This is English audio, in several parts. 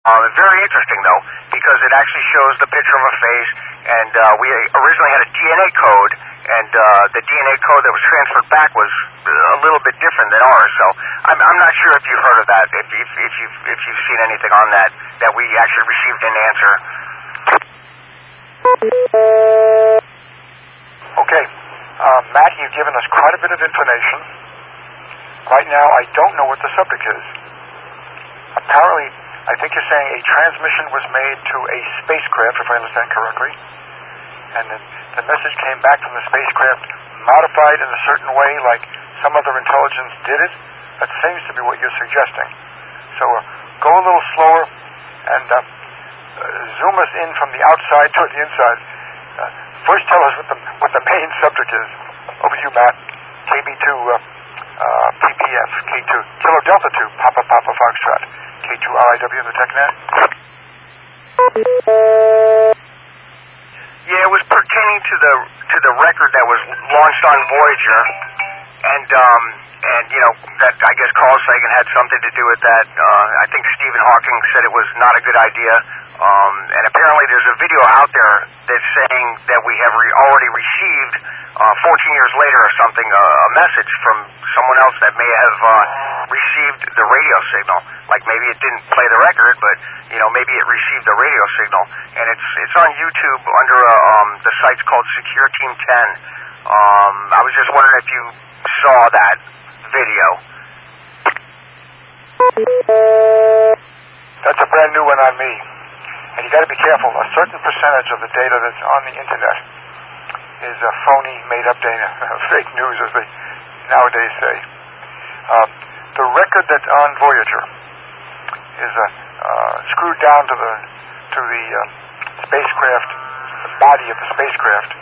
Very interesting, though, because it actually shows the picture of a face, and we originally had a DNA code, and the DNA code that was transferred back was a little bit different than ours. So I'm not sure if you've heard of that, if you've seen anything on that we actually received an answer. Okay, Matt, you've given us quite a bit of information. Right now, I don't know what the subject is. Apparently, I think you're saying a transmission was made to a spacecraft, if I understand correctly, and then the message came back from the spacecraft modified in a certain way, like some other intelligence did it. That seems to be what you're suggesting. So go a little slower and zoom us in from the outside toward the inside. First tell us what the main subject is. Over to you, Matt. KB2 PPF, K2, Kilo Delta 2, Papa Papa Foxtrot, K2 RIW in the TechNet. Yeah, it was pertaining to the record that was launched on Voyager, and that I guess Carl Sagan had something to do with that. I think Stephen Hawking said it was not a good idea, and apparently there's a video out there that's saying that we have already received 14 years later or something a message from someone else that may have received the radio signal. Like maybe it didn't play the record, but maybe it received the radio signal, and it's on YouTube under the site's called Secure Team 10. I was just wondering if you saw that video. That's a brand new one on me, and you got to be careful. A certain percentage of the data that's on the internet is phony, made-up data, fake news, as they nowadays say. The record that's on Voyager is screwed down to the spacecraft, the body of the spacecraft.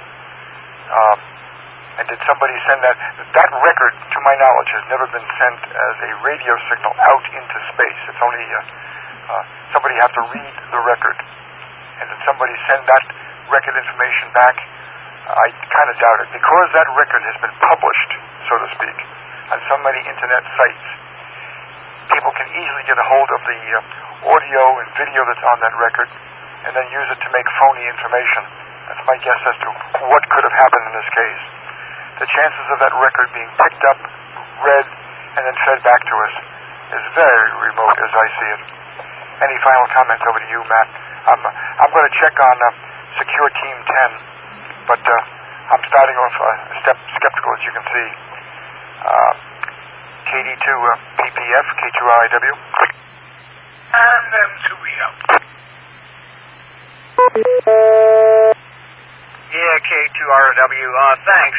And did somebody send that? That record, to my knowledge, has never been sent as a radio signal out into space. It's only somebody have to read the record. And did somebody send that record information back? I kind of doubt it. Because that record has been published, so to speak, on so many internet sites, people can easily get a hold of the audio and video that's on that record and then use it to make phony information. That's my guess as to what could have happened in this case. The chances of that record being picked up, read, and then fed back to us is very remote as I see it. Any final comments? Over to you, Matt. I'm going to check on Secure Team 10, but I'm starting off skeptical, as you can see. KD2 PPF, K2 RIW. And M2EO. Yeah, K2RW. Thanks.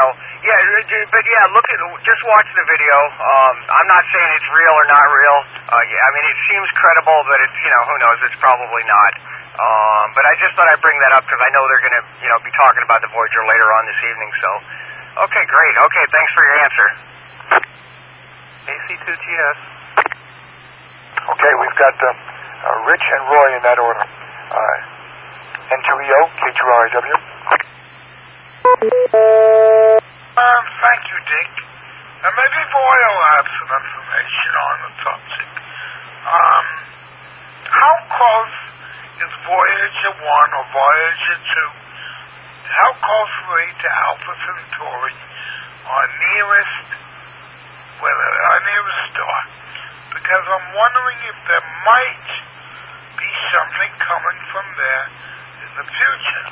Just watch the video. I'm not saying it's real or not real. It seems credible, but it's who knows? It's probably not. But I just thought I'd bring that up because I know they're going to be talking about the Voyager later on this evening. So, okay, great. Okay, thanks for your answer. AC2GS. Okay, we've got Rich and Roy in that order. N2EO, K2RIW. Thank you, Dick. Maybe Roy will have some information on the subject. How close is Voyager 1 or Voyager 2? How close are they to Alpha Centauri, our nearest star? Because I'm wondering if there might be something coming from there in the future.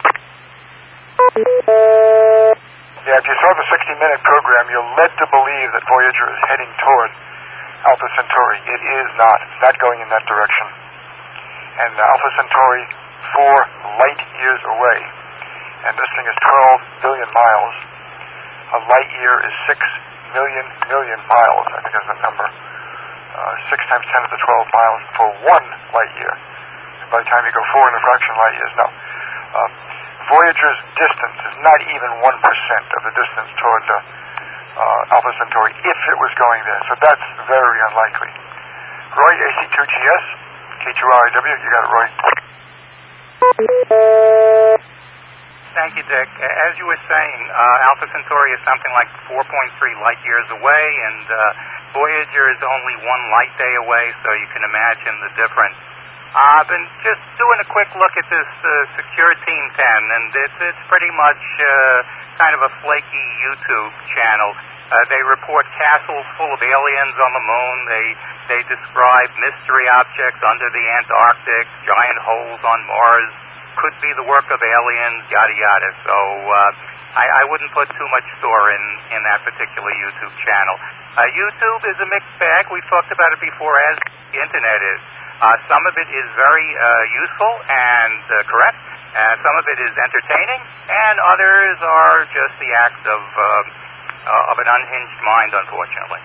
Yeah, if you saw the 60-minute program, you're led to believe that Voyager is heading toward Alpha Centauri. It is not. It's not going in that direction. And Alpha Centauri, 4 light years away. And this thing is 12 billion miles. A light year is 6 million miles, I think is the number. 6 times 10 to the 12 miles for 1 light year. And by the time you go 4 and a fraction light years, no. Voyager's distance is not even 1% of the distance toward Alpha Centauri if it was going there. So that's very unlikely. Roy, AC2GS, K2RIW, you got it, Roy. Thank you, Dick. As you were saying, Alpha Centauri is something like 4.3 light years away, and Voyager is only 1 light day away, so you can imagine the difference I've been just doing a quick look at this Secure Team 10, and it's pretty much kind of a flaky YouTube channel. They report castles full of aliens on the moon. They describe mystery objects under the Antarctic, giant holes on Mars, could be the work of aliens, yada yada. So I wouldn't put too much store in that particular YouTube channel. YouTube is a mixed bag. We've talked about it before, as the Internet is. Some of it is very useful and correct. Some of it is entertaining, and others are just the act of an unhinged mind, unfortunately.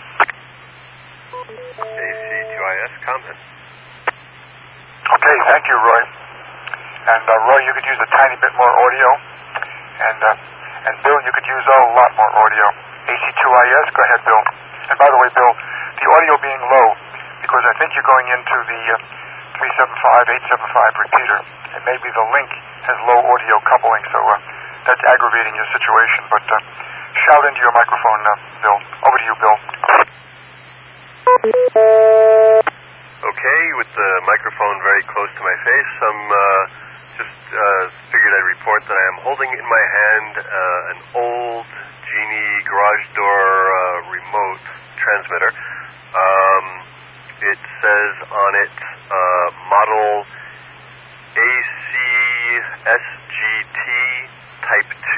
AC2IS comment. Okay, thank you, Roy. And Roy, you could use a tiny bit more audio, and Bill, you could use a lot more audio. AC2IS, go ahead, Bill. And by the way, Bill, the audio being low, because I think you're going into the 375-875 repeater, and maybe the link has low audio coupling, so that's aggravating your situation. But shout into your microphone, Bill. Over to you, Bill. Okay, with the microphone very close to my face, I'm just figured I'd report that I am holding in my hand an old Genie garage door remote transmitter. It says on it model ACSGT Type 2.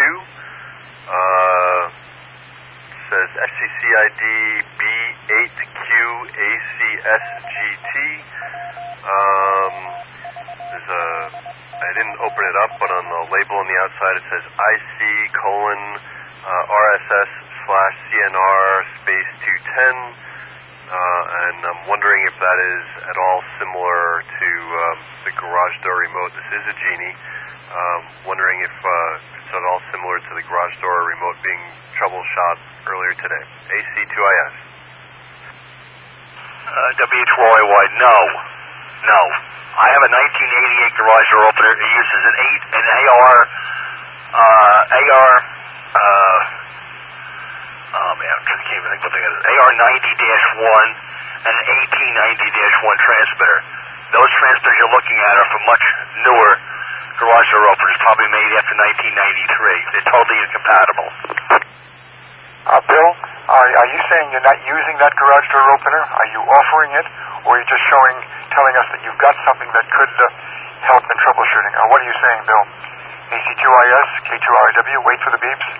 It says FCC ID B8QACSGT. I didn't open it up, but on the label on the outside it says IC:RSS/CNR space 210. And I'm wondering if that is at all similar to the garage door remote. This is a Genie. Wondering if it's at all similar to the garage door remote being troubleshot earlier today. AC2IS. WHYY, no. I have a 1988 garage door opener. It uses an I can't even think what they got. AR90-1 and an AT90-1 transmitter. Those transmitters you're looking at are from much newer garage door openers, probably made after 1993. They're totally incompatible. Bill, are you saying you're not using that garage door opener? Are you offering it, or are you just telling us that you've got something that could help in troubleshooting? What are you saying, Bill? AC2IS, K2RW, wait for the beeps.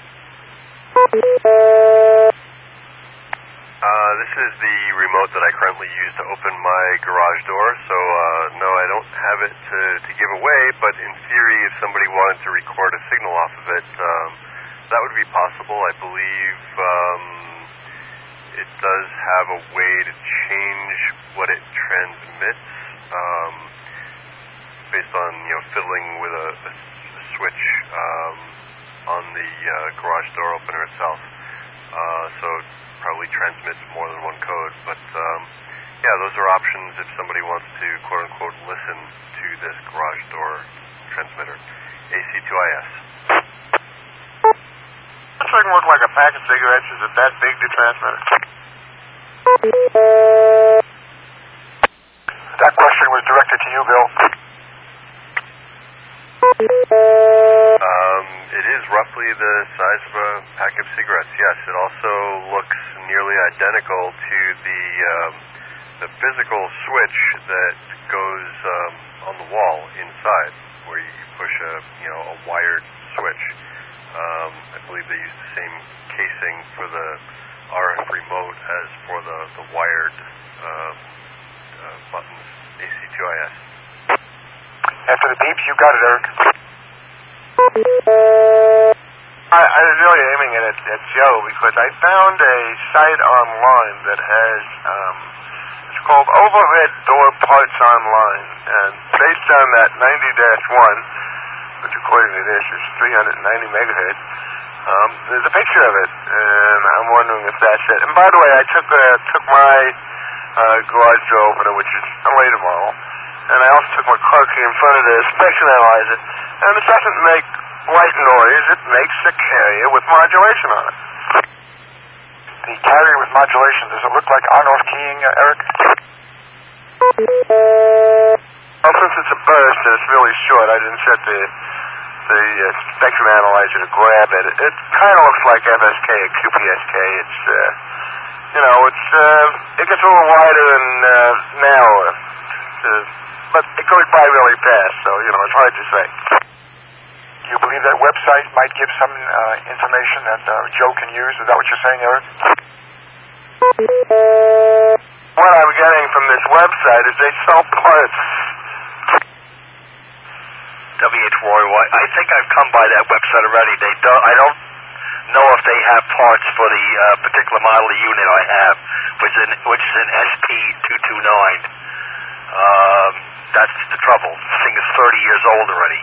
This is the remote that I currently use to open my garage door, so no, I don't have it to give away, but in theory, if somebody wanted to record a signal off of it, that would be possible. I believe it does have a way to change what it transmits based on, fiddling with a switch on the garage door opener itself. So it probably transmits more than one code. But yeah, those are options if somebody wants to quote-unquote listen to this garage door transmitter. AC2IS. That thing look like a pack of cigarettes. Is it that big, the transmitter? That question was directed to you, Bill. It is roughly the size of a pack of cigarettes, yes. It also looks nearly identical to the physical switch that goes on the wall inside, where you push a wired switch. I believe they use the same casing for the RF remote as for the wired buttons. AC2IS. After the beeps, you got it, Eric. I was really aiming it at Joe because I found a site online that has, it's called Overhead Door Parts Online, and based on that 90-1, which according to this is 390 megahertz, there's a picture of it, and I'm wondering if that's it. And by the way, I took my garage door opener, which is away tomorrow, and I also took my car key in front of the inspection analyzer, and it doesn't make white noise, it makes a carrier with modulation on it. The carrier with modulation, does it look like on-off keying, Eric? since it's a burst and it's really short, I didn't set the spectrum analyzer to grab it. It kind of looks like FSK or QPSK. It's it gets a little wider and narrower, but it goes by really fast. So it's hard to say. Do you believe that website might give some information that Joe can use? Is that what you're saying, Eric? What I'm getting from this website is they sell parts. W.H. Roy, I think I've come by that website already. I don't know if they have parts for the particular model of unit I have, which is an SP229. That's the trouble. This thing is 30 years old already.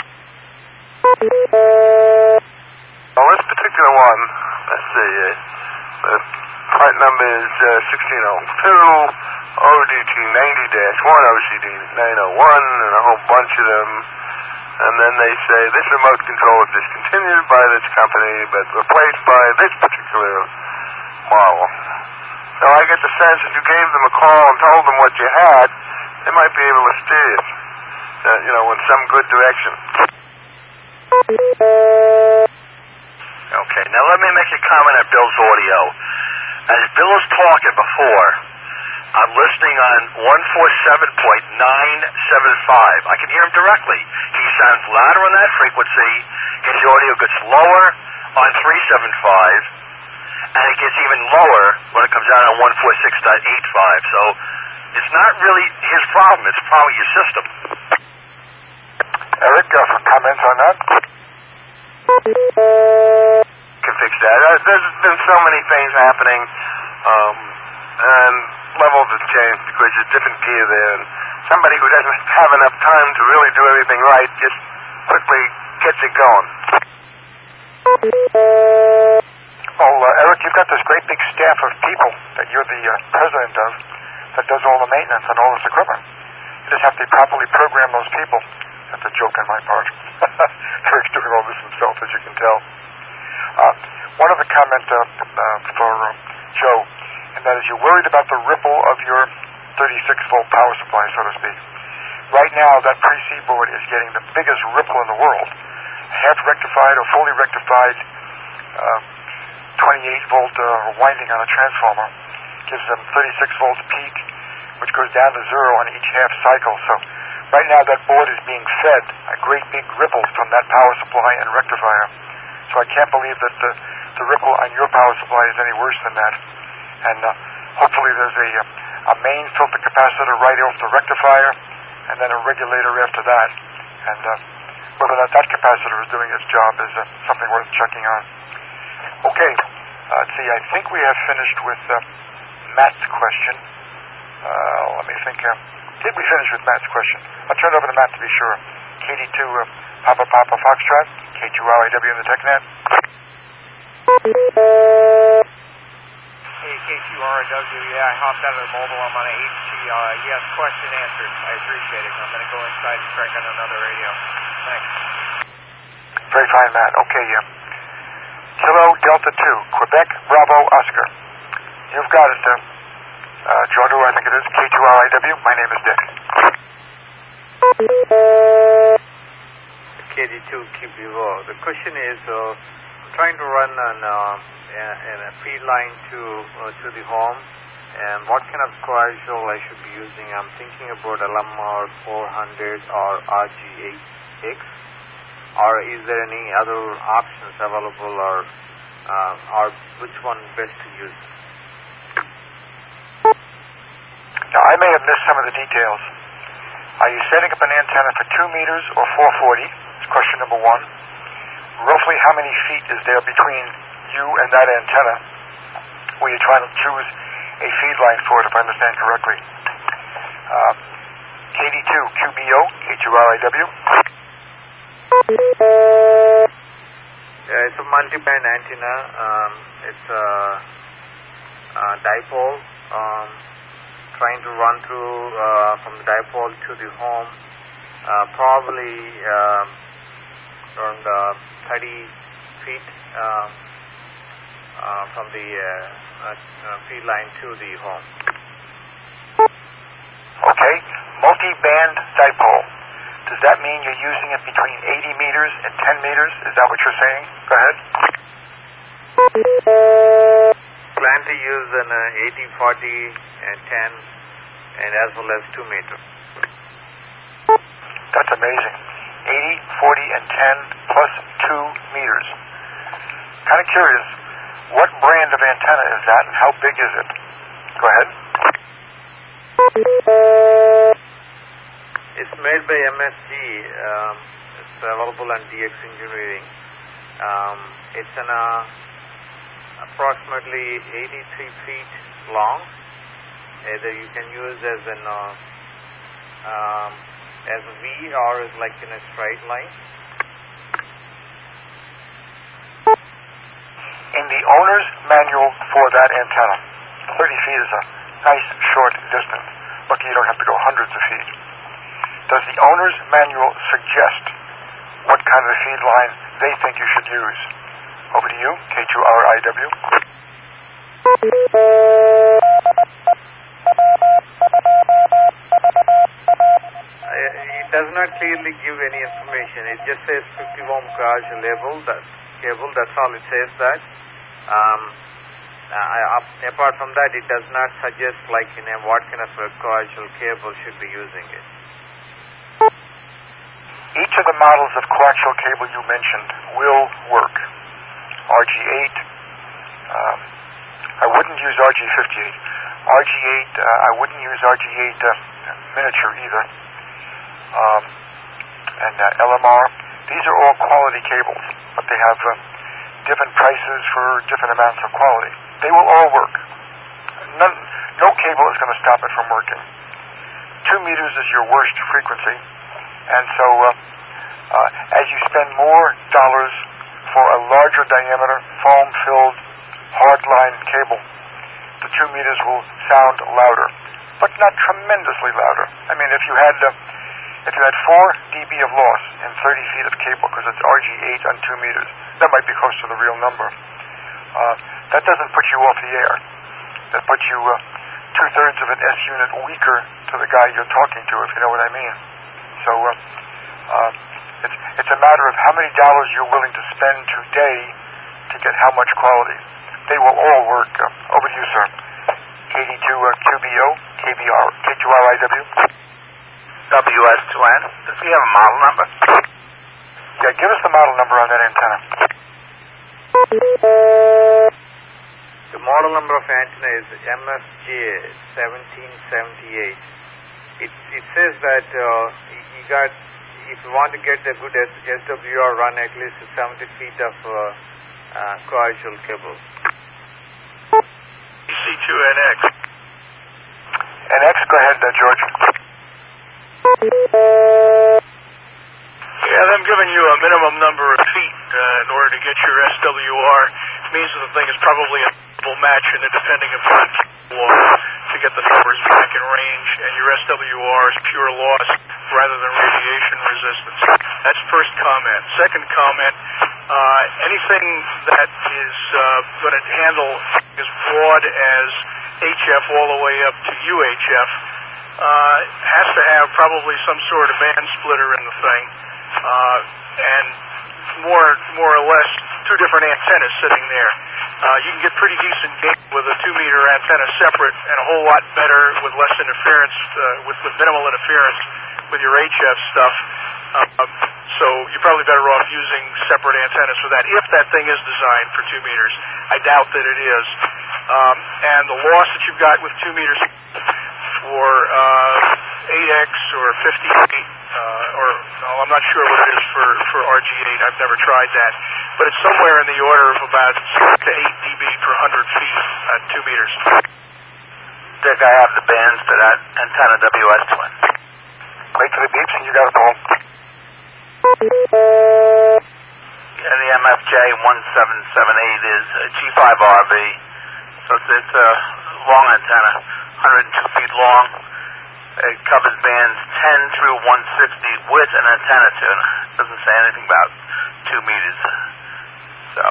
Well, this particular one, let's see, the part number is 1602, ODT 90-1, OCD 901, and a whole bunch of them. And then they say, this remote control is discontinued by this company, but replaced by this particular model. So I get the sense if you gave them a call and told them what you had, they might be able to steer you, in some good direction. Okay, now let me make a comment on Bill's audio. As Bill was talking before, I'm listening on 147.975. I can hear him directly. He sounds louder on that frequency. His audio gets lower on 375, and it gets even lower when it comes out on 146.85. So it's not really his problem. It's a problem with your system. Eric, some comments on that? Can fix that. There's been so many things happening, and levels have changed because there's different gear there, and somebody who doesn't have enough time to really do everything right just quickly gets it going. Well, Eric, you've got this great big staff of people that you're the president of that does all the maintenance on all this equipment. You just have to properly program those people. That's a joke on my part. Eric's doing all this himself, as you can tell. One other comment for Joe, and that is you're worried about the ripple of your 36-volt power supply, so to speak. Right now, that pre-C board is getting the biggest ripple in the world. Half rectified or fully rectified 28-volt winding on a transformer gives them 36 volts peak, which goes down to zero on each half cycle. So right now, that board is being fed a great big ripple from that power supply and rectifier. So I can't believe that the ripple on your power supply is any worse than that. And hopefully there's a main filter capacitor right off the rectifier, and then a regulator after that. And whether or not that capacitor is doing its job is something worth checking on. Okay, let's see, I think we have finished with Matt's question. Let me think. Did we finish with Matt's question? I'll turn it over to Matt to be sure. KD2 Papa Foxtrot, K2RIW in the TechNet. Hey, K2RIW, yeah, I hopped out of the mobile. I'm on a HT. Yes, question answered. I appreciate it. I'm going to go inside and crack on another radio. Thanks. Very fine, Matt. Okay, Kilo Delta 2, Quebec Bravo Oscar. You've got it, Jordo, I think it is, K2RIW. My name is Dick. KD2 QBO. The question is, trying to run a feed line to the home, and what kind of coaxial I should be using? I'm thinking about LMR 400 or RG8X, or is there any other options available, or which one best to use? Now, I may have missed some of the details. Are you setting up an antenna for 2 meters or 440? That's question number one. Roughly how many feet is there between you and that antenna where you're trying to choose a feed line for it, if I understand correctly? KD2 QBO, K2RIW. Yeah, it's a multi-band antenna. It's a dipole. Trying to run through from the dipole to the home, probably around 30 feet from the feed line to the home. Okay, multi-band dipole. Does that mean you're using it between 80 meters and 10 meters? Is that what you're saying? Go ahead. Plan to use an 80, 40, and 10, and as well as 2 meter. That's amazing. 80, 40, and 10 plus 2 meters. Kind of curious, what brand of antenna is that and how big is it? Go ahead. It's made by MSG. It's available on DX Engineering. It's an approximately 83 feet long. Either you can use as a V or as like in a straight line. In the owner's manual for that antenna, 30 feet is a nice short distance. Lucky you don't have to go hundreds of feet. Does the owner's manual suggest what kind of a feed line they think you should use? Over to you, K2RIW. It does not clearly give any information. It just says 50 ohm coaxial cable. That's all it says that. Apart from that, it does not suggest like what kind of a coaxial cable should be using it. Each of the models of coaxial cable you mentioned will work. RG8, I wouldn't use RG58. RG8, I wouldn't use RG8 miniature either. And LMR, these are all quality cables, but they have different prices for different amounts of quality. They will all work. No cable is going to stop it from working. 2 meters is your worst frequency, and so as you spend more dollars for a larger diameter, foam-filled, hard-line cable, the 2 meters will sound louder, but not tremendously louder. I mean, if you had 4 dB of loss in 30 feet of cable, because it's RG8 on 2 meters, that might be close to the real number. That doesn't put you off the air. That puts you 2/3 of an S unit weaker to the guy you're talking to, if you know what I mean. So it's a matter of how many dollars you're willing to spend today to get how much quality. They will all work. Over to you, sir. KD2QBO, KBR, K2RIW. WS2N. Does he have a model number? Yeah, give us the model number on that antenna. The model number of antenna is MFJ 1778. It says that if you want to get a good SWR, run at least 70 feet of coaxial cable. C2NX. NX, go ahead, George. Yeah, them giving you a minimum number of feet in order to get your SWR means that the thing is probably a double match, and depending upon to get the numbers back in range, and your SWR is pure loss rather than radiation resistance. That's first comment. Second comment, anything that is going to handle as broad as HF all the way up to UHF has to have probably some sort of band splitter in the thing, and more or less 2 different antennas sitting there. You can get pretty decent gain with a 2-meter antenna separate, and a whole lot better with less interference, with minimal interference with your HF stuff. So you're probably better off using separate antennas for that, if that thing is designed for 2 meters. I doubt that it is. And the loss that you've got with 2 meters for 8X or 58, or I'm not sure what it is for RG8. I've never tried that. But it's somewhere in the order of about 6 to 8 dB per 100 feet at 2 meters. Dick, I have the bands to that antenna WS2N. Wait for the beeps and you got a call. Yeah, the MFJ 1778 is a G5RB, so it's a long antenna, 102 feet long. It covers bands 10 through 160 with an antenna tune. It doesn't say anything about 2 meters. So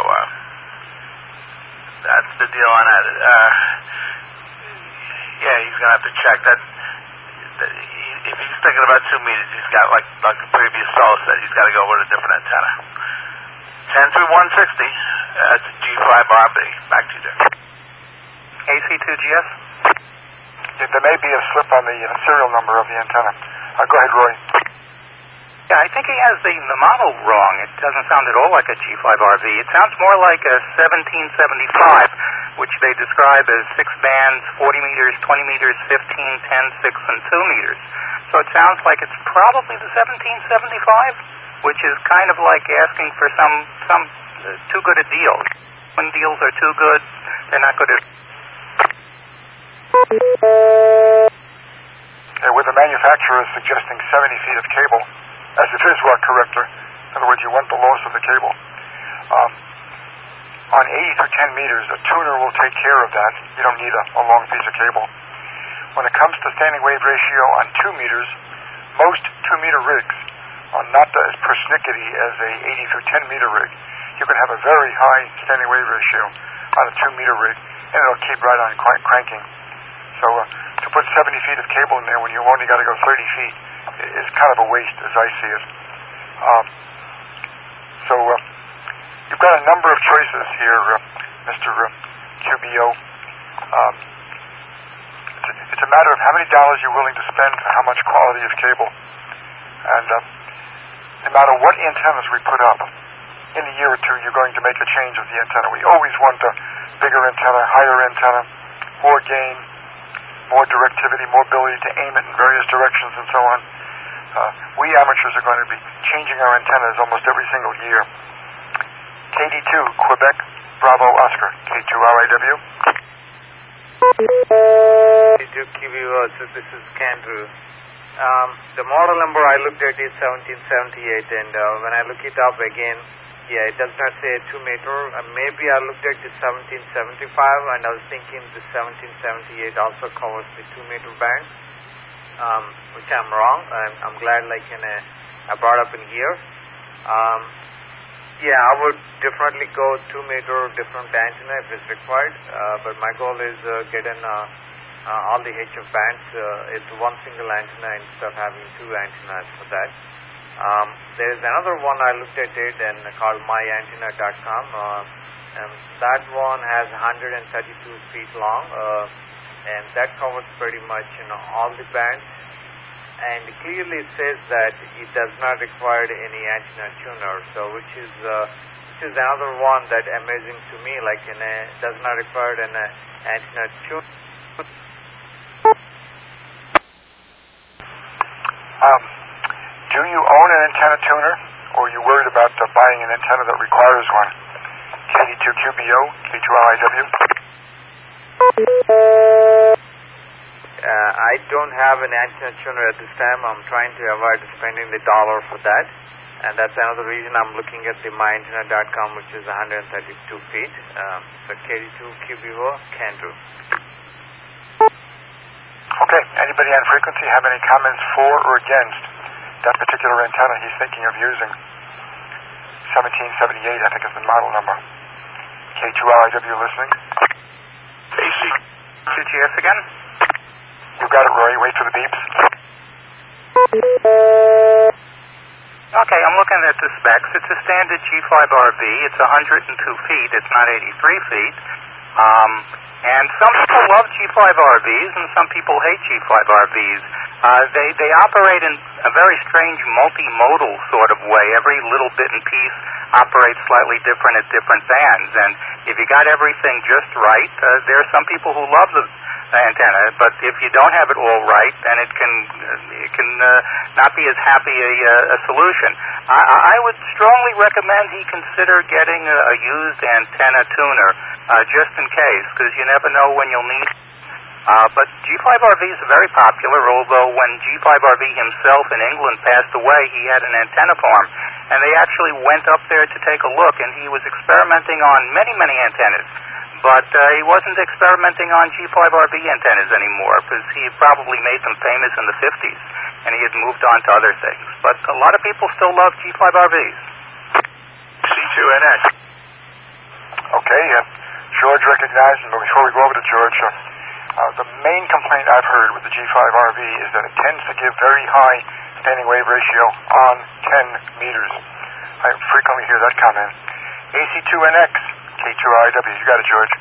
that's the deal on that. Yeah, he's going to have to check that. if he's thinking about 2 meters, he's got, like the previous fellow said, he's got to go with a different antenna. 10-160, that's G5RB. Back to you, Dick. AC2GS? Yeah, there may be a slip on the serial number of the antenna. Go ahead, Roy. Yeah, I think he has the model wrong. It doesn't sound at all like a G5RV. It sounds more like a 1775, which they describe as 6 bands, 40 meters, 20 meters, 15, 10, 6, and 2 meters. So it sounds like it's probably the 1775, which is kind of like asking for some too good a deal. When deals are too good, they're not good at... Where the manufacturer is suggesting 70 feet of cable, as it is corrector. In other words, you want the loss of the cable. On 8 or 10 meters, a tuner will take care of that. You don't need a long piece of cable. When it comes to standing wave ratio on 2 meters, most 2-meter rigs are not as persnickety as a 80 through 10 meter rig. You can have a very high standing wave ratio on a 2-meter rig, and it'll keep right on cranking. So to put 70 feet of cable in there when you've only got to go 30 feet is kind of a waste, as I see it. So you've got a number of choices here, Mr. QBO. It's a matter of how many dollars you're willing to spend for how much quality of cable. And no matter what antennas we put up, in a year or two you're going to make a change of the antenna. We always want a bigger antenna, higher antenna, more gain, more directivity, more ability to aim it in various directions and so on. We amateurs are going to be changing our antennas almost every single year. KD2, Quebec, Bravo, Oscar. K2RIW. KD2 QBO, so this is Andrew. The model number I looked at is 1778, and when I look it up again, yeah, it does not say a 2-meter. Maybe I looked at the 1775, and I was thinking the 1778 also covers the 2-meter band, which I'm wrong. I'm glad I brought up in here. Yeah, I would definitely go 2-meter different antenna if it's required, but my goal is getting all the HF bands into one single antenna instead of having 2 antennas for that. There is another one I looked at it and called myantenna.com. That one has 132 feet long, and that covers pretty much all the bands. And clearly it says that it does not require any antenna tuner, so which is another one that amazing to me. Does not require an antenna tuner. Do you own an antenna tuner, or are you worried about buying an antenna that requires one? KD2QBO, K2RIW. I don't have an antenna tuner at this time. I'm trying to avoid spending the dollar for that, and that's another reason I'm looking at the myantenna.com, which is 132 feet. So KD2QBO, Andrew. Okay, anybody on frequency have any comments for or against that particular antenna he's thinking of using? 1778, I think, is the model number. K2RIW listening. AC2GS again? You got it, Roy. Wait for the beeps. Okay, I'm looking at the specs. It's a standard G5RV. It's 102 feet. It's not 83 feet. And some people love G5RVs, and some people hate G5RVs. They operate in a very strange multimodal sort of way. Every little bit and piece operates slightly different at different bands. And if you got everything just right, there are some people who love the antenna. But if you don't have it all right, then it can not be as happy a solution. I would strongly recommend he consider getting a used antenna tuner, just in case, because you never know when you'll need it. But G5RVs are very popular, although when G5RV himself in England passed away, he had an antenna farm, and they actually went up there to take a look, and he was experimenting on many, many antennas. But he wasn't experimenting on G5RV antennas anymore, because he had probably made them famous in the 50s, and he had moved on to other things. But a lot of people still love G5RVs. C2NX. Okay, George recognized, and before we go over to George, The main complaint I've heard with the G5RV is that it tends to give very high standing wave ratio on 10 meters. I frequently hear that comment. AC2NX, K2RIW. You got it, George.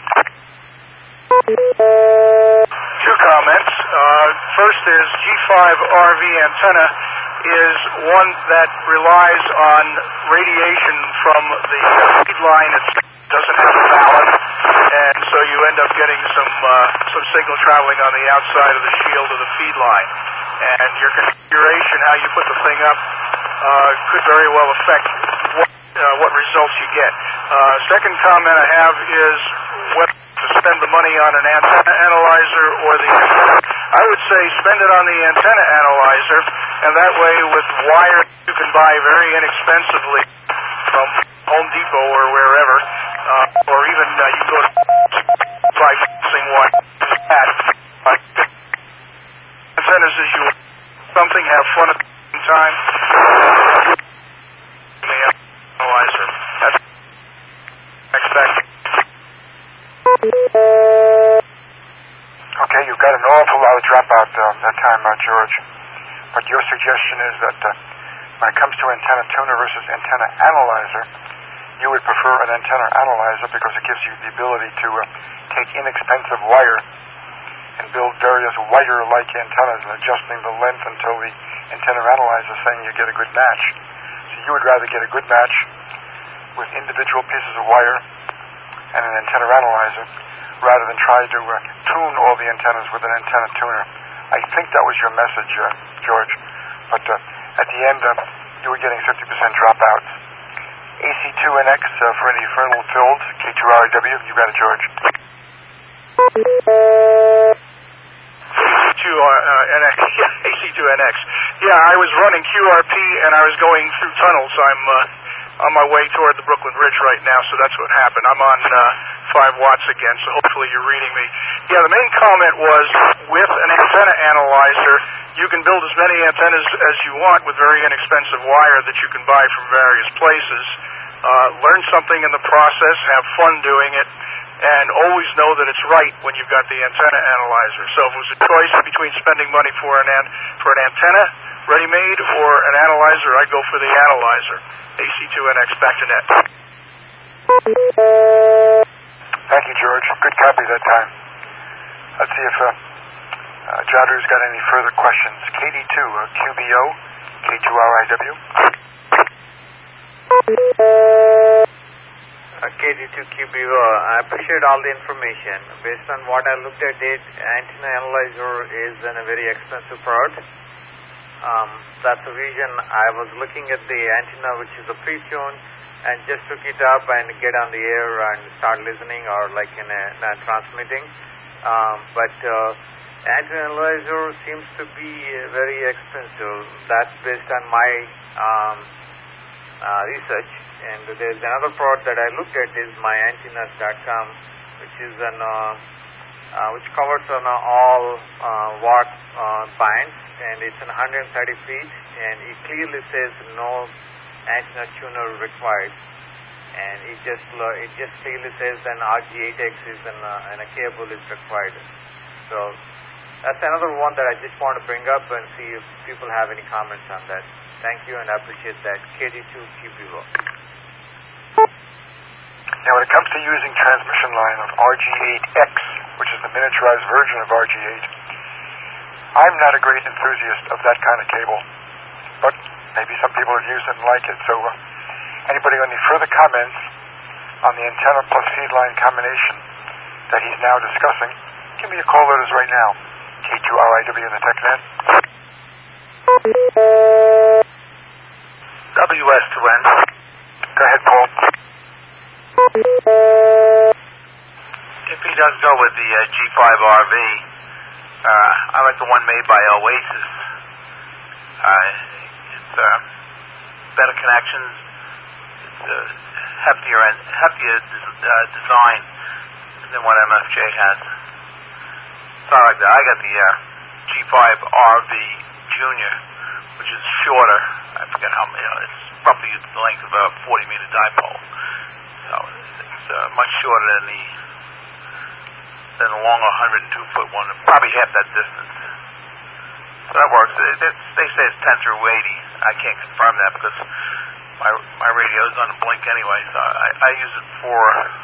Two comments. First is G5RV antenna is one that relies on radiation from the feed line. It doesn't have a balance, and so you end up getting some signal traveling on the outside of the shield of the feed line. And your configuration, how you put the thing up, could very well affect what results you get. Second comment I have is whether to spend the money on an antenna analyzer or the antenna. I would say spend it on the antenna analyzer, and that way with wire you can buy very inexpensively from Home Depot or wherever, or even you go to buy fixing wire. Antennas as you something, have fun at the same time. The analyzer. That's expected. Okay, you've got an awful lot of dropout that time, George. But your suggestion is that when it comes to antenna tuner versus antenna analyzer, you would prefer an antenna analyzer because it gives you the ability to take inexpensive wire and build various wire-like antennas and adjusting the length until the antenna analyzer is saying you get a good match. So you would rather get a good match with individual pieces of wire and an antenna analyzer rather than try to tune all the antennas with an antenna tuner. I think that was your message, George. But at the end, you were getting 50% dropouts. AC2NX for any fertile filled, K2RIW. You got it, George. AC2NX. Yeah, I was running QRP and I was going through tunnels. I'm on my way toward the Brooklyn Bridge right now, so that's what happened. I'm on 5 watts again, so hopefully you're reading me. Yeah, the main comment was with an antenna analyzer, you can build as many antennas as you want with very inexpensive wire that you can buy from various places. Learn something in the process, have fun doing it, and always know that it's right when you've got the antenna analyzer. So if it was a choice between spending money for an antenna, ready-made, or an analyzer, I'd go for the analyzer. AC2NX, back to net. Thank you, George. Good copy that time. Let's see if Jodder's got any further questions. KD2, QBO, K2RIW. KD2QBO, I appreciate all the information. Based on what I looked at it, antenna analyzer is a very expensive product. That's the reason I was looking at the antenna, which is a pre-tune, and just took it up and get on the air and start listening or like in a transmitting. But antenna analyzer seems to be very expensive. That's based on my research. And there's another product that I looked at is MyAntennas.com, which is which covers on all watt bands, and it's 130 feet, and it clearly says no antenna tuner required, and it just clearly says an RG8X is and a cable is required. So that's another one that I just want to bring up and see if people have any comments on that. Thank you, and I appreciate that. KD2QBO. Now, when it comes to using transmission line of RG8X, which is the miniaturized version of RG8, I'm not a great enthusiast of that kind of cable, but maybe some people have used it and like it. So anybody got any further comments on the antenna plus feed line combination that he's now discussing, give me a call. That is right now. K2RIW in the TechNet. WS2N. Go ahead, Paul. If he does go with the G5RV, I like the one made by Oasis. It's better connections. It's heftier design than what MFJ has. So I like that. I got the G5RV Junior, which is shorter. I forget how many. It's roughly the length of a 40-meter dipole. So it's much shorter than the than a longer 102-foot one, probably half that distance. So that works. They say it's 10 through 80. I can't confirm that because my radio is on a blink anyway, so I use it for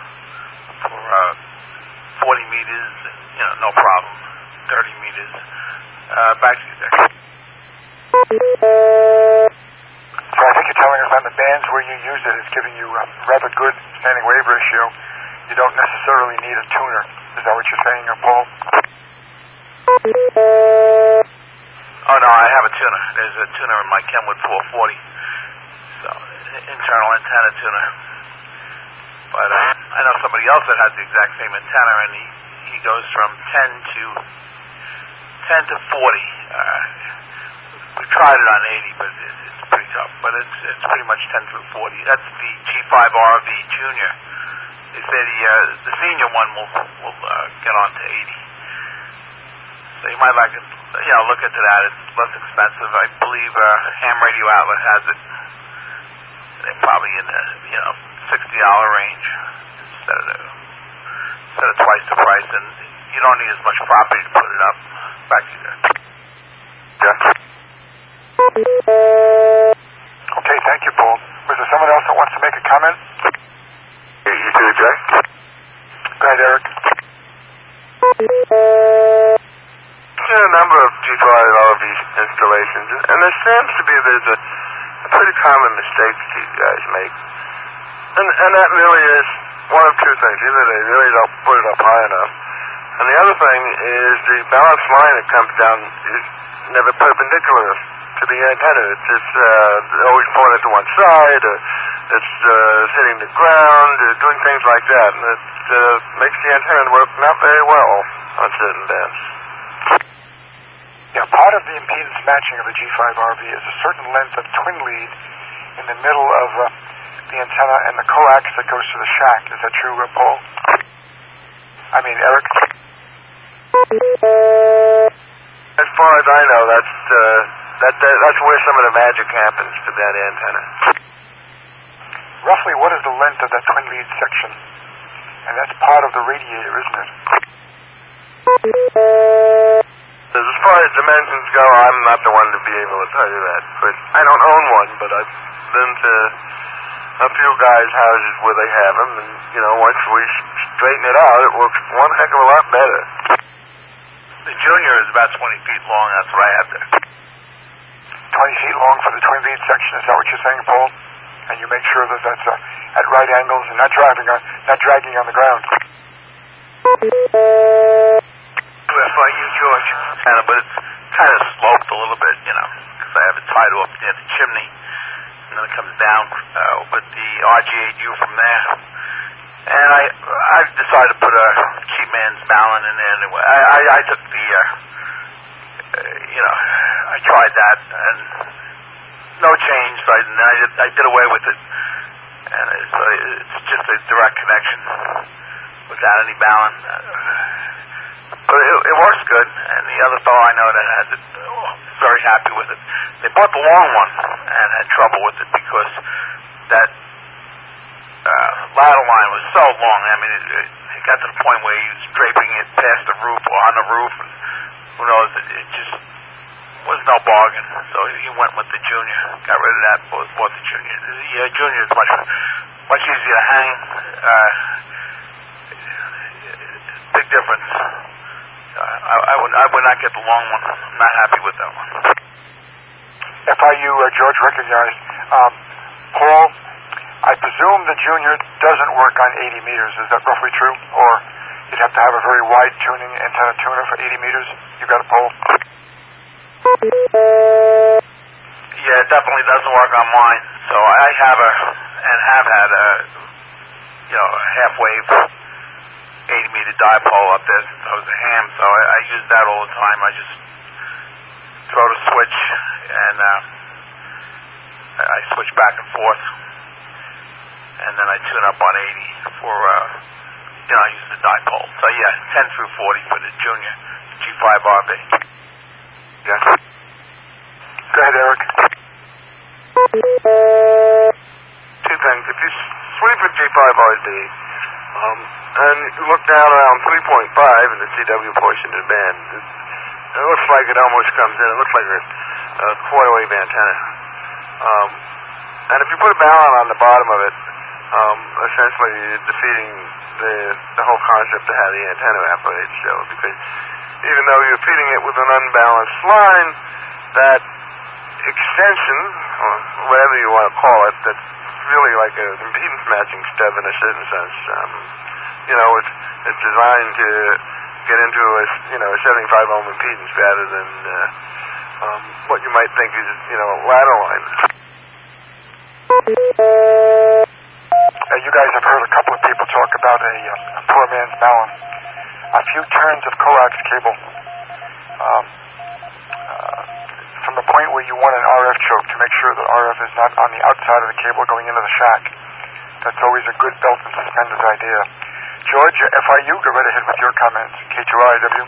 40 meters, no problem. 30 meters. Back to you, Dick. So I think you're telling us on the bands where you use it, it's giving you a rather good standing wave ratio. You don't necessarily need a tuner. Is that what you're saying, Paul? Oh, no, I have a tuner. There's a tuner in my Kenwood 440. So, internal antenna tuner. But I know somebody else that has the exact same antenna, and he goes from 10 to 40. We tried it on 80, but it's pretty tough. But it's pretty much 10 through 40. That's the G5RV Junior. They say the senior one will get on to 80. So you might like to look into that. It's less expensive. I believe Ham Radio Outlet has it. They're probably in the $60 range instead of twice the price, and you don't need as much property to put it up. Back to you there. Yeah. Okay, thank you, Paul. Was there someone else that wants to make a comment? You too, Jack. Go ahead, Eric. There are a number of G5RV installations, and there seems to be there's a pretty common mistake that you guys make. And that really is one of two things. Either they really don't put it up high enough, and the other thing is the balanced line that comes down is never perpendicular to the antenna. It's just always pointed to one side, or it's hitting the ground, doing things like that, and it makes the antenna work not very well on certain bands. Yeah, part of the impedance matching of the G5RV is a certain length of twin lead in the middle of the antenna and the coax that goes to the shack. Is that true, Paul? I mean, Eric? As far as I know, that's where some of the magic happens to that antenna. Roughly, what is the length of that twin lead section? And that's part of the radiator, isn't it? As far as dimensions go, I'm not the one to be able to tell you that. But I don't own one, but I've been to a few guys' houses where they have them, and once we straighten it out, it works one heck of a lot better. The Junior is about 20 feet long. That's what I have there. 20 feet long for the twin lead section. Is that what you're saying, Paul? And you make sure that that's at right angles and not dragging on the ground. FIU George, but it's kind of sloped a little bit, because I have it tied up near the chimney, and then it comes down with the RG8U from there. And I decided to put a cheap man's balun in there anyway. I took the, I tried that, and no change, so I did away with it. And it's just a direct connection without any balun. But it works good, and the other fellow I know that has it, very happy with it. They bought the long one and had trouble with it because that ladder line was so long. I mean, it got to the point where he was draping it past the roof or on the roof, and who knows, it just was no bargain. So he went with the Junior, got rid of that, bought the Junior. The Junior is much easier to hang. Big difference. I would not get the long one. I'm not happy with that one. FIU, George recognized. Paul, I presume the Junior doesn't work on 80 meters. Is that roughly true? Or you'd have to have a very wide antenna tuner for 80 meters? You got a Paul? Yeah, it definitely doesn't work on mine. So I have have had a half-wave 80-meter dipole up there since I was a ham, so I use that all the time. I just throw the switch, and I switch back and forth, and then I tune up on 80 for, I use the dipole. So yeah, 10 through 40 for the Junior G5RV. Yeah. Go ahead, Eric. Two things. If you sweep a G5RV, And you look down around 3.5 in the CW portion of the band. It looks like it almost comes in. It looks like a quarter wave antenna. And if you put a balun on the bottom of it, essentially you're defeating the whole concept of how the antenna operates. So, because even though you're feeding it with an unbalanced line, that extension, or whatever you want to call it, that's really like an impedance matching stub in a certain sense. It's designed to get into a 75 ohm impedance rather than what you might think is a ladder line. You guys have heard a couple of people talk about a poor man's balun. A few turns of coax cable from the point where you want an RF choke to make sure that RF is not on the outside of the cable going into the shack. That's always a good belt and suspenders idea. George, FIU, go right ahead with your comments. K2RIW.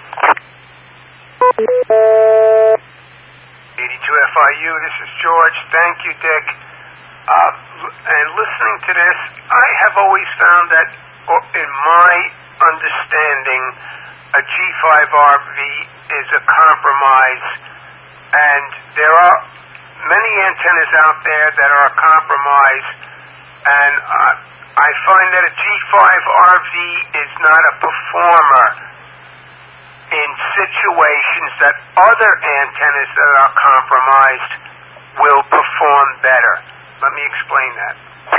82 FIU, this is George. Thank you, Dick. And listening to this, I have always found that, in my understanding, a G5RV is a compromise, and there are many antennas out there that are a compromise, and I find that a G5RV is not a performer in situations that other antennas that are compromised will perform better. Let me explain that.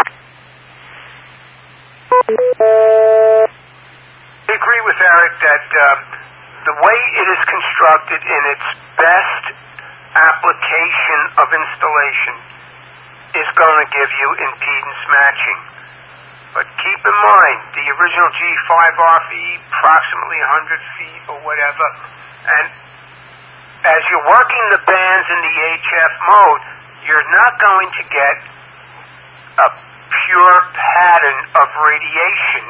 I agree with Eric that the way it is constructed in its best application of installation is going to give you impedance matching. But keep in mind, the original G5RV, approximately 100 feet or whatever, and as you're working the bands in the HF mode, you're not going to get a pure pattern of radiation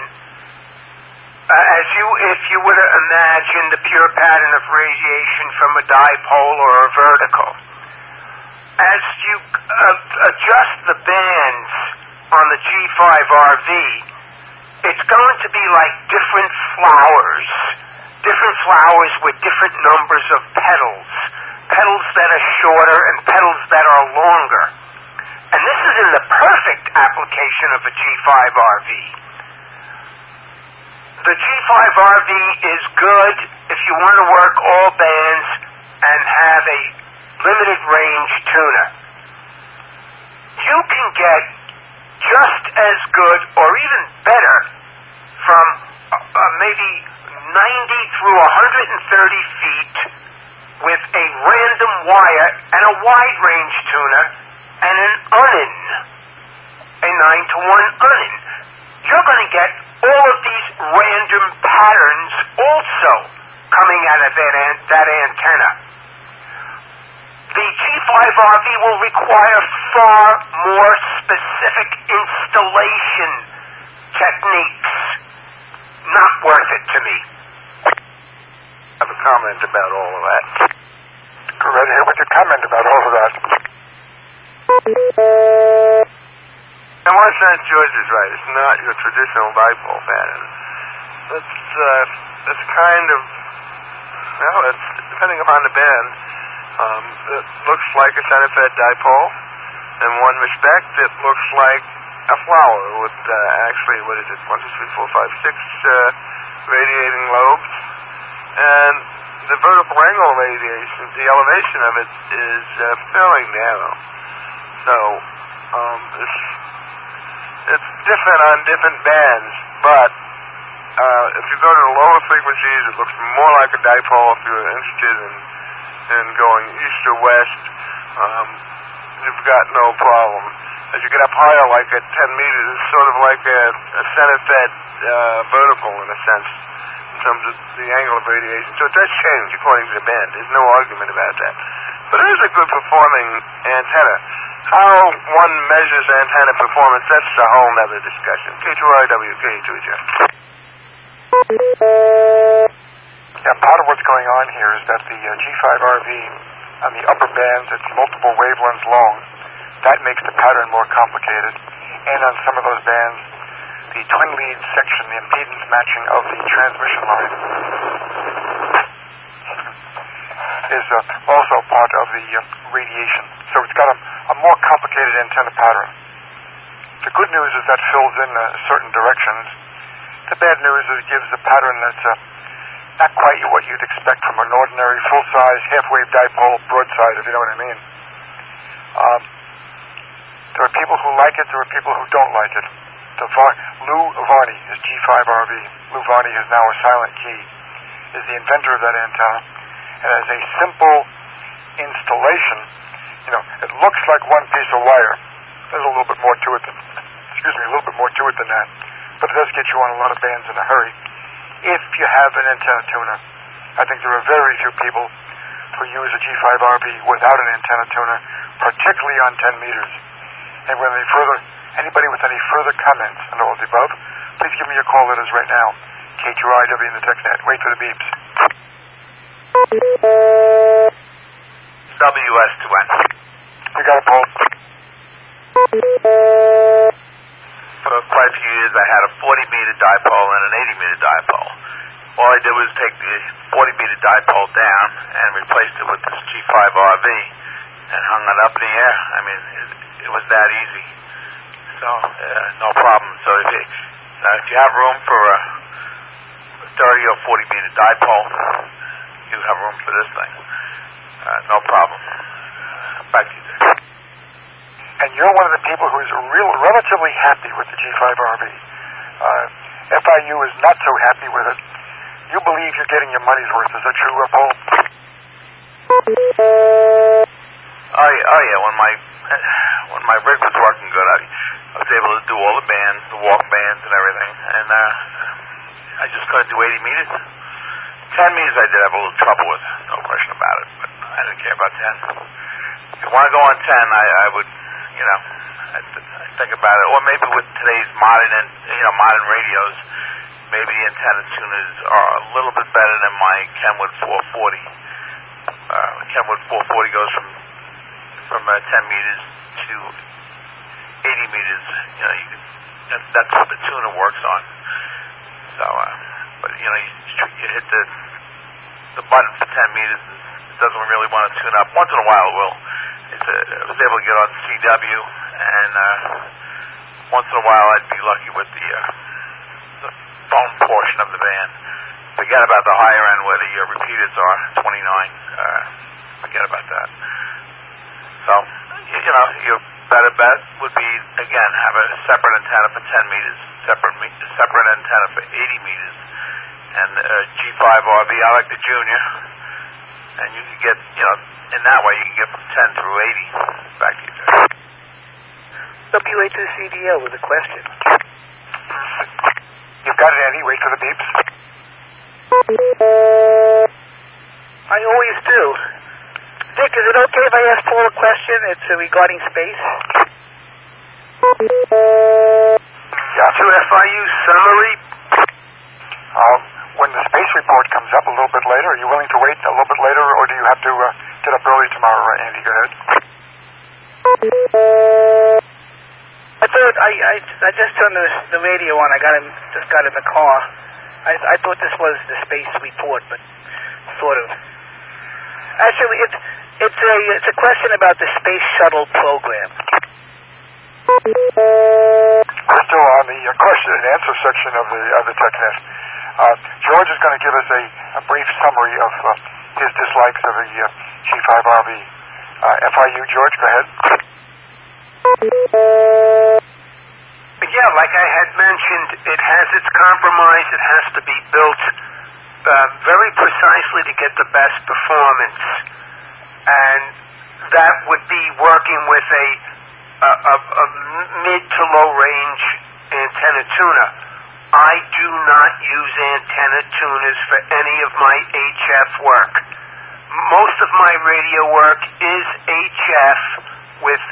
if you were to imagine the pure pattern of radiation from a dipole or a vertical. As you adjust the bands on the G5RV, it's going to be like different flowers with different numbers of petals that are shorter and petals that are longer. And this is in the perfect application of a G5RV. The G5RV is good if you want to work all bands and have a limited range tuner. You can get just as good or even better from maybe 90 through 130 feet with a random wire and a wide range tuner and an unnin, a 9-to-1 unnin. You're going to get all of these random patterns also coming out of that antenna. The G5RV will require far more specific installation techniques. Not worth it to me. I have a comment about all of that. Go right ahead with your comment about all of that. In one sense, George is right. It's not your traditional dipole pattern. It's kind of, it's depending upon the band. It looks like a center-fed dipole. In one respect, it looks like a flower with actually, 6 radiating lobes. And the vertical angle radiation, the elevation of it is fairly narrow. So, it's different on different bands, but if you go to the lower frequencies, it looks more like a dipole. If you're interested in going east or west, you've got no problem. As you get up higher, like at 10 meters, it's sort of like a center-fed vertical in a sense, in terms of the angle of radiation. So it does change according to the band. There's no argument about that. But it is a good performing antenna. How one measures antenna performance, that's a whole other discussion. K2RIW, K2J. Yeah, part of what's going on here is that the G5RV on the upper bands, it's multiple wavelengths long. That makes the pattern more complicated. And on some of those bands, the twin lead section, the impedance matching of the transmission line, is also part of the radiation. So it's got a more complicated antenna pattern. The good news is that fills in certain directions. The bad news is it gives a pattern that's not quite what you'd expect from an ordinary full-size half-wave dipole broadside, if you know what I mean. There are people who like it, there are people who don't like it. Lou Varney is G5RV. Lou Varney is now a silent key, is the inventor of that antenna. And as a simple installation, it looks like one piece of wire. There's a little bit more to it than that. But it does get you on a lot of bands in a hurry. If you have an antenna tuner, I think there are very few people who use a G5RV without an antenna tuner, particularly on 10 meters. And with anybody with any further comments on all of the above, please give me a call. That is right now. K2RIW in the TechNet. Wait for the beeps. WS2N. We got it, Paul. For quite a few years, I had a 40-meter dipole and an 80-meter dipole. All I did was take the 40-meter dipole down and replaced it with this G5RV and hung it up in the air. I mean, it was that easy. So, no problem. So if you have room for a 30 or 40-meter dipole, you have room for this thing. No problem. Back to you, Dick. And you're one of the people who's relatively happy with the G5RV. FIU is not so happy with it. You believe you're getting your money's worth. Is that true, Paul? Oh yeah. When my rig was working good, I was able to do all the bands, the walk bands and everything. And I just couldn't do 80 meters. 10 meters I did have a little trouble with, no question about it. But I didn't care about 10. If you want to go on 10, I would, I think about it. Or maybe with today's modern radios, maybe the antenna tuners are a little bit better than my Kenwood 440. Kenwood 440 goes from 10 meters to 80 meters. That's what the tuner works on. So, but you hit the button for 10 meters. It doesn't really want to tune up. Once in a while it will. I was able to get on CW, and once in a while I'd be lucky with the phone portion of the band. Forget about the higher end where the repeaters are, 29. Forget about that. So, your better bet would be, again, have a separate antenna for 10 meters, separate antenna for 80 meters, and G5RV. I like the Junior, and you can get, in that way you can get from 10 through 80. Back to you, Jeff. WA2CDL with a question. You've got it, Eddie. Wait for the beeps. I always do. Dick, is it okay if I ask Paul a question? It's regarding space. Yahoo FIU summary. When the space report comes up a little bit later, are you willing to wait a little bit later, or do you have to get up early tomorrow, Andy? Go ahead. I thought I just turned the radio on. Just got in the car. I thought this was the space report, but sort of. Actually, it's a question about the space shuttle program. We're still on the question and answer section of the TechNet. George is going to give us a brief summary of his dislikes of the G5RV. FIU, George, go ahead. Yeah, like I had mentioned, it has its compromise. It has to be built very precisely to get the best performance, and that would be working with a mid to low range antenna tuner. I do not use antenna tuners for any of my HF work. Most of my radio work is HF with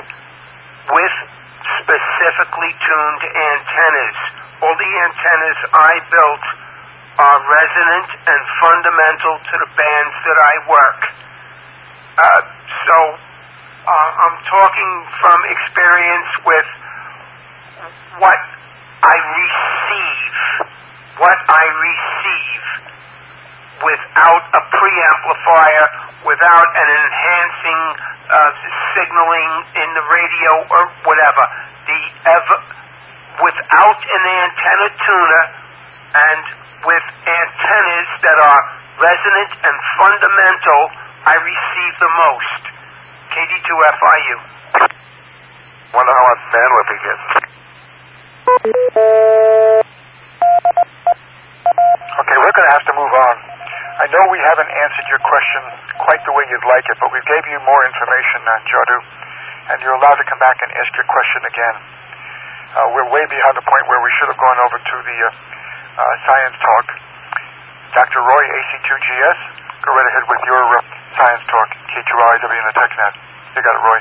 specifically tuned antennas. All the antennas I built are resonant and fundamental to the bands that I work. So I'm talking from experience with what I receive what I receive without a preamplifier, without an enhancing signaling in the radio or whatever. Without an antenna tuner and with antennas that are resonant and fundamental, I receive the most. KD2FIU. Wonder how much bandwidth he gets. Okay, we're going to have to move on. I know we haven't answered your question quite the way you'd like it, but we gave you more information, Jadu, and you're allowed to come back and ask your question again. We're way beyond the point where we should have gone over to the science talk. Dr. Roy, AC2GS, go right ahead with your science talk, K2RIW in the TechNet. You got it, Roy.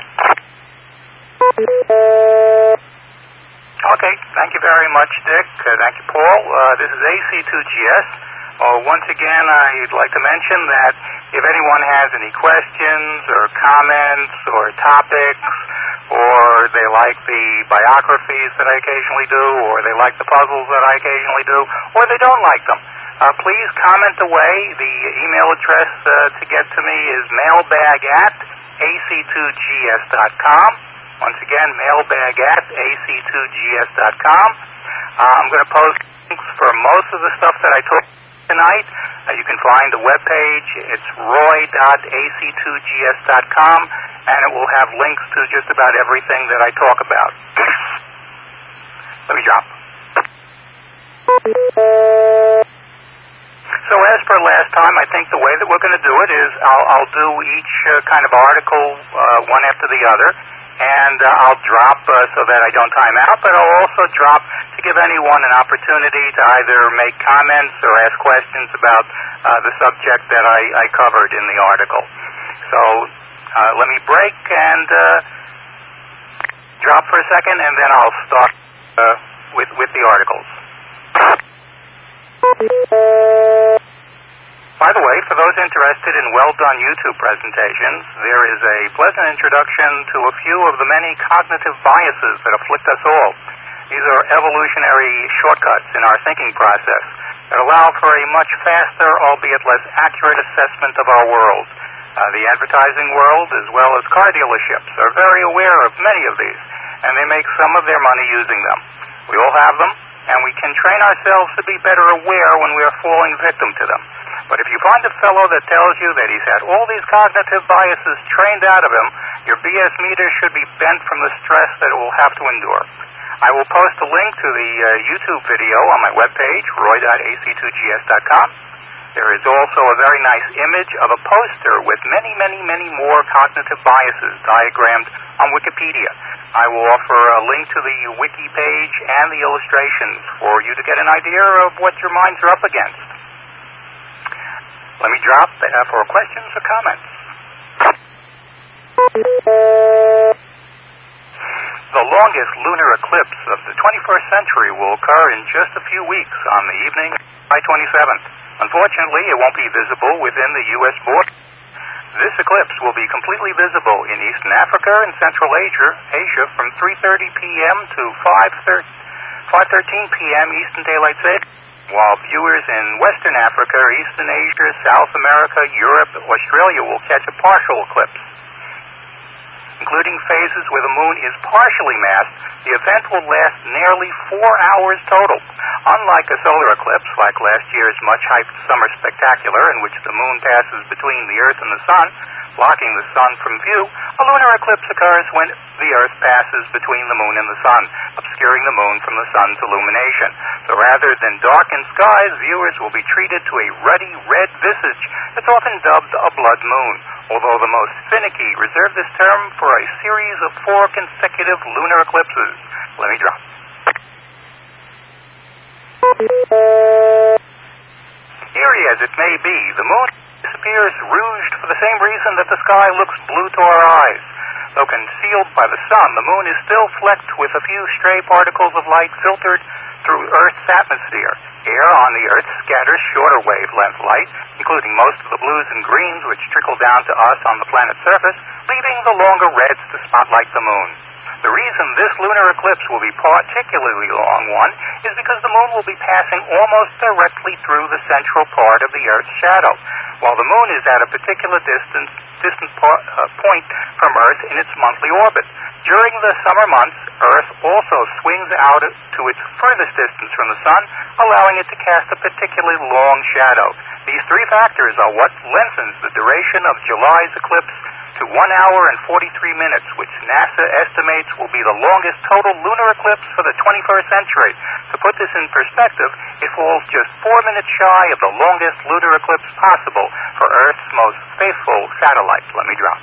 Okay, thank you very much, Dick. Thank you, Paul. This is AC2GS. Once again, I'd like to mention that if anyone has any questions or comments or topics, or they like the biographies that I occasionally do, or they like the puzzles that I occasionally do, or they don't like them, please comment away. The email address to get to me is mailbag@ac2gs.com. Once again, mailbag@ac2gs.com. I'm going to post links for most of the stuff that I took tonight. You can find the webpage. It's roy.ac2gs.com, and it will have links to just about everything that I talk about. Let me drop. So as per last time, I think the way that we're going to do it is I'll do each kind of article one after the other, and I'll drop so that I don't time out, but I'll also drop to give anyone an opportunity to either make comments or ask questions about the subject that I covered in the article. So let me break and drop for a second, and then I'll start with the articles. By the way, for those interested in well-done YouTube presentations, there is a pleasant introduction to a few of the many cognitive biases that afflict us all. These are evolutionary shortcuts in our thinking process that allow for a much faster, albeit less accurate assessment of our world. The advertising world, as well as car dealerships, are very aware of many of these, and they make some of their money using them. We all have them, and we can train ourselves to be better aware when we are falling victim to them. But if you find a fellow that tells you that he's had all these cognitive biases trained out of him, your BS meter should be bent from the stress that it will have to endure. I will post a link to the YouTube video on my webpage, roy.ac2gs.com. There is also a very nice image of a poster with many, many, many more cognitive biases diagrammed on Wikipedia. I will offer a link to the wiki page and the illustrations for you to get an idea of what your minds are up against. Let me drop for questions or comments. The longest lunar eclipse of the 21st century will occur in just a few weeks on the evening of July 27th. Unfortunately, it won't be visible within the U.S. border. This eclipse will be completely visible in Eastern Africa and Central Asia from 3:30 p.m. to 5:13 p.m. Eastern Daylight Saving, while viewers in Western Africa, Eastern Asia, South America, Europe, Australia will catch a partial eclipse. Including phases where the moon is partially masked, the event will last nearly 4 hours total. Unlike a solar eclipse, like last year's much-hyped summer spectacular in which the moon passes between the Earth and the Sun, blocking the Sun from view, a lunar eclipse occurs when the Earth passes between the moon and the Sun, obscuring the moon from the Sun's illumination. So rather than darkened skies, viewers will be treated to a ruddy red visage that's often dubbed a blood moon, although the most finicky reserve this term for a series of 4 consecutive lunar eclipses. Let me drop. Eerie as it may be, the moon disappears rouged for the same reason that the sky looks blue to our eyes. Though concealed by the sun, the moon is still flecked with a few stray particles of light filtered through Earth's atmosphere. Air on the Earth scatters shorter wavelength light, including most of the blues and greens which trickle down to us on the planet's surface, leaving the longer reds to spotlight the moon. The reason this lunar eclipse will be particularly long one is because the moon will be passing almost directly through the central part of the Earth's shadow, while the moon is at a particular distant point from Earth in its monthly orbit. During the summer months, Earth also swings out to its furthest distance from the sun, allowing it to cast a particularly long shadow. These three factors are what lengthens the duration of July's eclipse to 1 hour and 43 minutes, which NASA estimates will be the longest total lunar eclipse for the 21st century. To put this in perspective, it falls just 4 minutes shy of the longest lunar eclipse possible for Earth's most faithful satellite. Let me drop.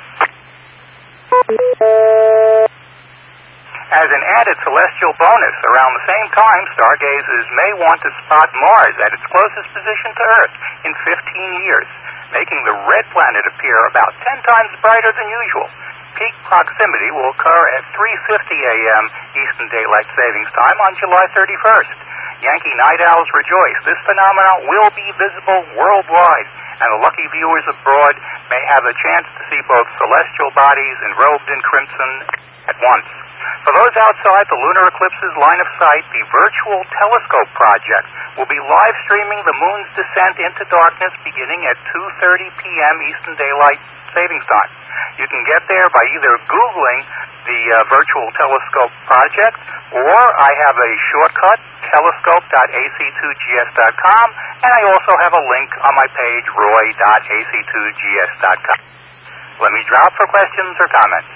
As an added celestial bonus, around the same time, stargazers may want to spot Mars at its closest position to Earth in 15 years, making the red planet appear about 10 times brighter than usual. Peak proximity will occur at 3:50 a.m. Eastern Daylight Savings Time on July 31st. Yankee night owls rejoice. This phenomenon will be visible worldwide, and the lucky viewers abroad may have a chance to see both celestial bodies enrobed in crimson at once. For those outside the lunar eclipse's line of sight, the Virtual Telescope Project will be live streaming the moon's descent into darkness beginning at 2:30 p.m. Eastern Daylight Savings Time. You can get there by either Googling the Virtual Telescope Project, or I have a shortcut, telescope.ac2gs.com, and I also have a link on my page, roy.ac2gs.com. Let me drop for questions or comments.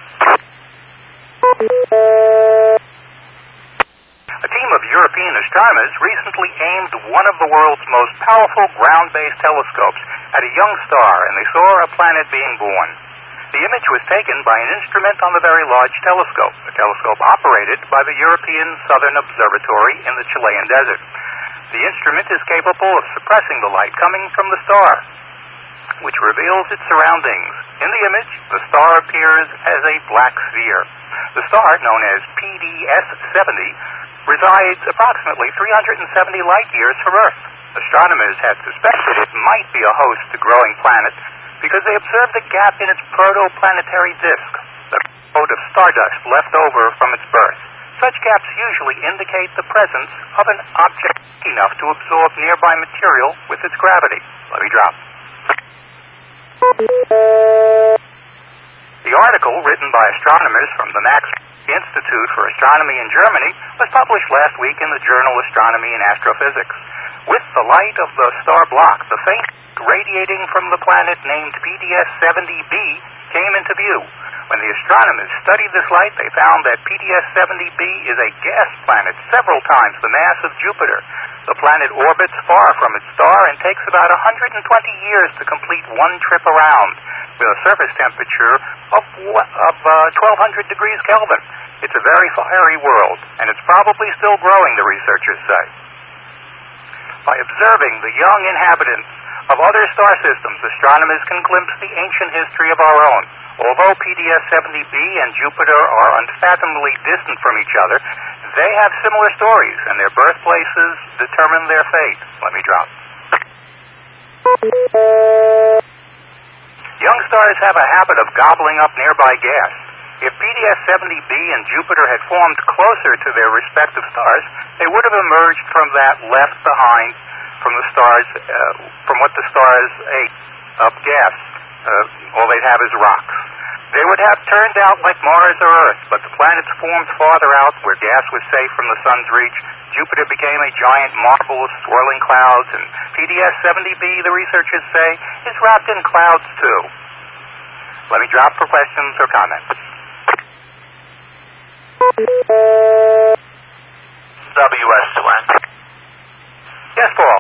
A team of European astronomers recently aimed one of the world's most powerful ground-based telescopes at a young star, and they saw a planet being born. The image was taken by an instrument on the Very Large Telescope, a telescope operated by the European Southern Observatory in the Chilean desert. The instrument is capable of suppressing the light coming from the star, which reveals its surroundings. In the image, the star appears as a black sphere. The star, known as PDS-70, resides approximately 370 light-years from Earth. Astronomers had suspected it might be a host to growing planet because they observed a gap in its protoplanetary disk, the cloud of stardust left over from its birth. Such gaps usually indicate the presence of an object enough to absorb nearby material with its gravity. Let me drop. The article, written by astronomers from the Max Institute for Astronomy in Germany, was published last week in the journal Astronomy and Astrophysics. With the light of the star block, the faint radiating from the planet named PDS-70b came into view. When the astronomers studied this light, they found that PDS-70b is a gas planet several times the mass of Jupiter. The planet orbits far from its star and takes about 120 years to complete one trip around, with a surface temperature of 1,200 degrees Kelvin. It's a very fiery world, and it's probably still growing, the researchers say. By observing the young inhabitants of other star systems, astronomers can glimpse the ancient history of our own. Although PDS-70b and Jupiter are unfathomably distant from each other, they have similar stories, and their birthplaces determine their fate. Let me drop. Young stars have a habit of gobbling up nearby gas. If PDS-70b and Jupiter had formed closer to their respective stars, they would have emerged from that left behind from the stars, from what the stars ate of gas. All they'd have is rocks. They would have turned out like Mars or Earth, but the planets formed farther out where gas was safe from the sun's reach. Jupiter became a giant marble of swirling clouds, and PDS-70b, the researchers say, is wrapped in clouds too. Let me drop for questions or comments. WS2N. Yes, Paul.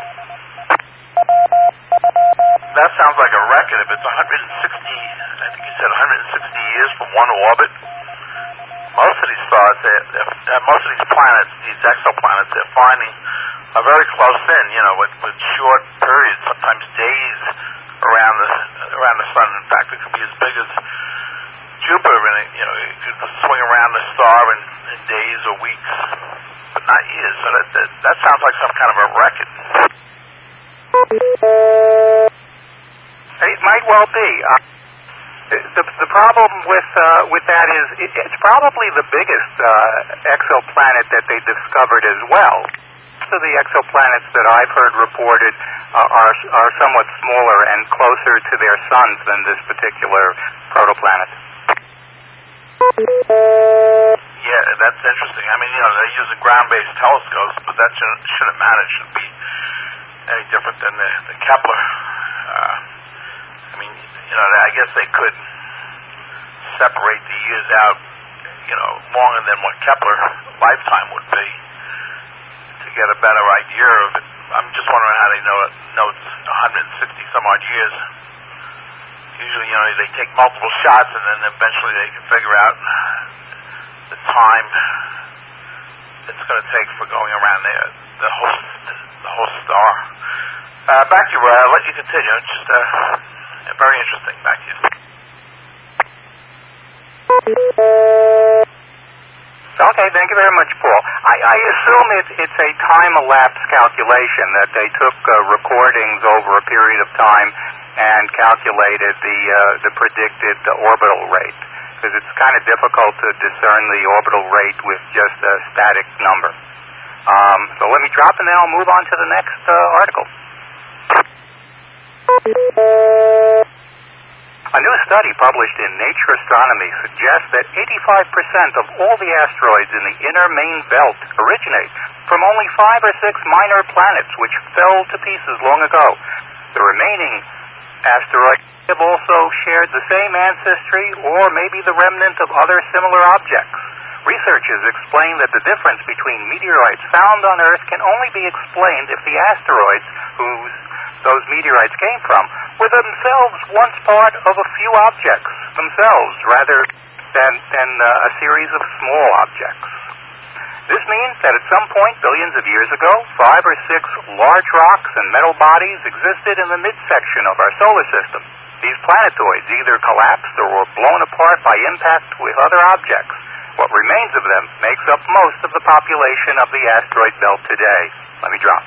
That sounds like a record. If it's 160, I think you said 160 years from one orbit. Most of these stars, most of these planets, these exoplanets they're finding are very close in, with short periods, sometimes days around the sun. In fact, it could be as big as Jupiter, and it could swing around the star in days or weeks, but not years. So that sounds like some kind of a record. It might well be. The problem with that is it's probably the biggest exoplanet that they discovered as well. Most of the exoplanets that I've heard reported are somewhat smaller and closer to their suns than this particular protoplanet. Yeah, that's interesting. I mean, they're using ground-based telescopes, but that shouldn't matter. It shouldn't be any different than the Kepler. I mean, I guess they could separate the years out, longer than what Kepler lifetime would be to get a better idea of it. I'm just wondering how they know it's 160 some odd years. Usually, they take multiple shots and then eventually they can figure out the time it's going to take for going around the whole star. Back to you, Roy. I'll let you continue. It's just very interesting. Back to you. Okay, thank you very much, Paul. I assume it's a time-elapse calculation that they took recordings over a period of time and calculated the predicted orbital rate, because it's kind of difficult to discern the orbital rate with just a static number. So let me drop and then I'll move on to the next article. A new study published in Nature Astronomy suggests that 85% of all the asteroids in the inner main belt originate from only 5 or 6 minor planets which fell to pieces long ago. The remaining asteroids have also shared the same ancestry or maybe the remnant of other similar objects. Researchers explain that the difference between meteorites found on Earth can only be explained if the asteroids whose those meteorites came from were themselves once part of a few objects themselves rather than a series of small objects. This means that at some point billions of years ago, 5 or 6 large rocks and metal bodies existed in the midsection of our solar system. These planetoids either collapsed or were blown apart by impact with other objects. What remains of them makes up most of the population of the asteroid belt today. Let me drop.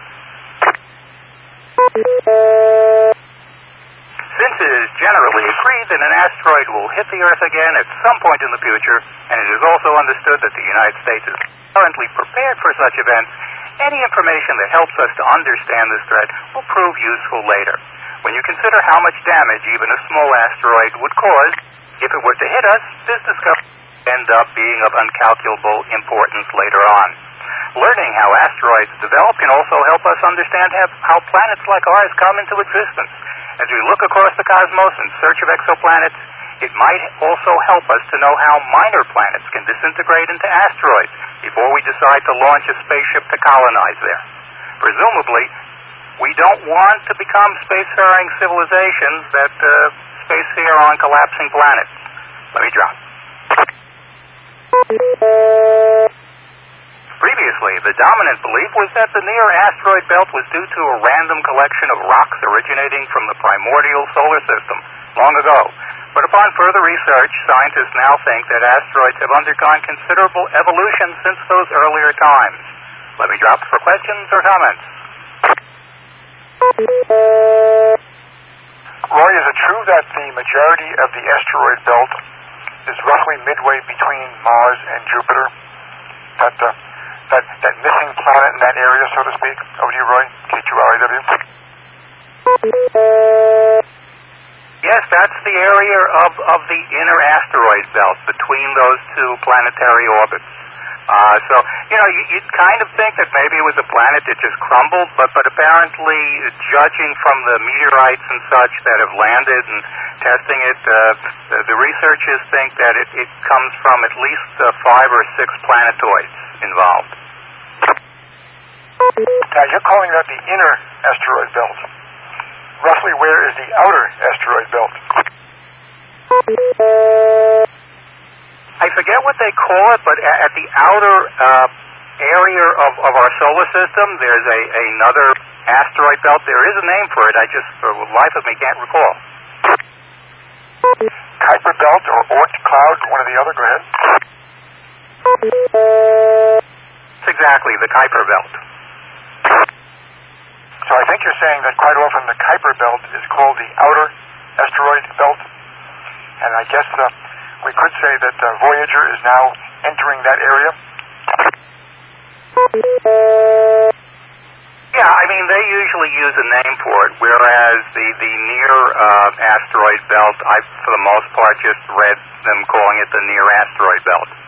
Since it is generally agreed that an asteroid will hit the Earth again at some point in the future, and it is also understood that the United States is currently prepared for such events, any information that helps us to understand this threat will prove useful later. When you consider how much damage even a small asteroid would cause, if it were to hit us, this discovery would end up being of incalculable importance later on. Learning how asteroids develop can also help us understand how planets like ours come into existence. As we look across the cosmos in search of exoplanets, it might also help us to know how minor planets can disintegrate into asteroids before we decide to launch a spaceship to colonize there. Presumably, we don't want to become spacefaring civilizations that spacefare on collapsing planets. Let me drop. Previously, the dominant belief was that the near asteroid belt was due to a random collection of rocks originating from the primordial solar system long ago. But upon further research, scientists now think that asteroids have undergone considerable evolution since those earlier times. Let me drop for questions or comments. Roy, is it true that the majority of the asteroid belt is roughly midway between Mars and Jupiter? That missing planet in that area, so to speak? Over to you, Roy, K2RIW. Yes, that's the area of the inner asteroid belt between those two planetary orbits. So, you'd kind of think that maybe it was a planet that just crumbled, but apparently, judging from the meteorites and such that have landed and testing it, the researchers think that it comes from at least 5 or 6 planetoids involved. Now, you're calling that the inner asteroid belt. Roughly where is the outer asteroid belt? I forget what they call it, but at the outer area of our solar system, there's another asteroid belt. There is a name for it. I just, for the life of me, can't recall. Kuiper belt or Oort cloud, one or the other. Go ahead. It's exactly the Kuiper belt. So I think you're saying that quite often the Kuiper belt is called the outer asteroid belt, and I guess we could say that Voyager is now entering that area? Yeah, I mean, they usually use a name for it, whereas the near asteroid belt, I, for the most part, just read them calling it the near asteroid belt.